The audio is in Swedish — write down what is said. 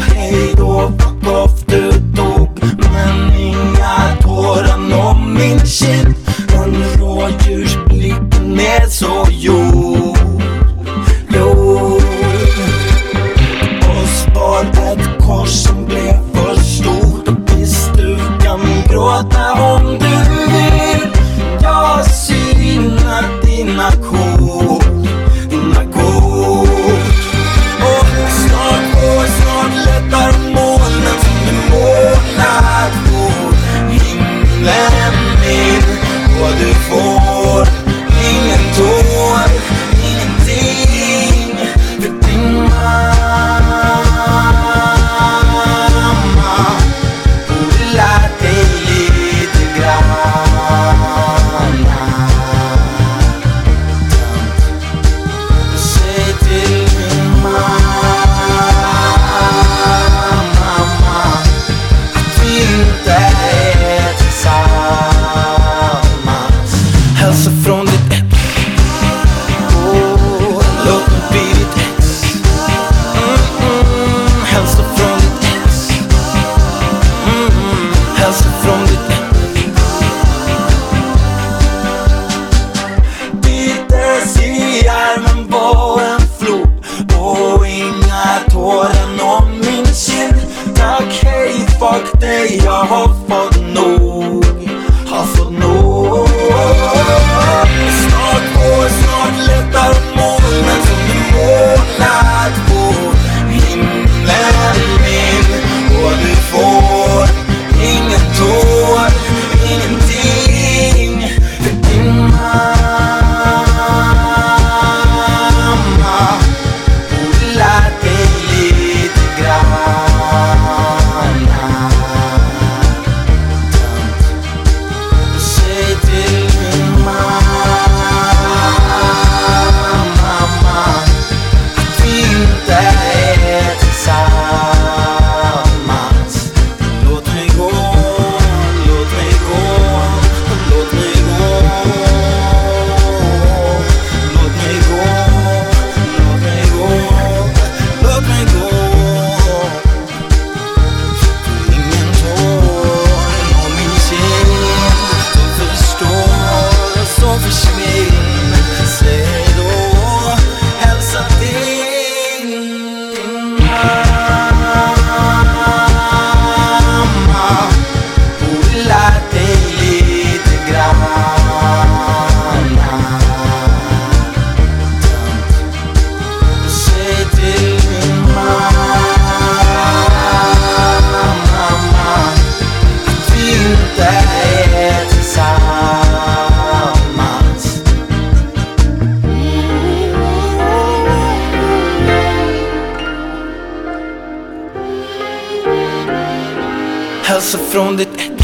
hej då, fuck off, du dog. Men inga tårar om min kind. Den rådjursblicken är så jord. Och spar ett kors som blev för stort. Visst du kan gråta om du vill. Jag synar dina kort. Och snart lättar molnen som är målat på himlen min. Och du får ingen tår, ingenting för din mamma. Hon vill lära dig lite grann. Säg till min mamma att vi inte är tillsammans. Hälsa från ditt ex. Låt mig bli ditt ex. Hälsa från ditt ex. Hälsa från ditt ex. Ditt ex i armen var en flod. Och inga tårar om min kind. Tack, hej, fuck dig, jag har fått nog. Har fått nog. Snart lättar molnen som är målat på himlen min. Och du får ingen tår, ingenting för din mamma. Hon vill lära dig lite grann. Säg till min mamma att vi inte är tillsammans. Låt mig gå, låt mig gå, låt mig gå. Låt mig gå, låt mig gå, låt mig gå. Ingen tår om min kind. Du förstår, så försvinn. Säg då, hälsa din mamma. Hon vill lära dig lite grann. Säg till min mamma att vi inte är tillsammans. Hälsa från ditt ex.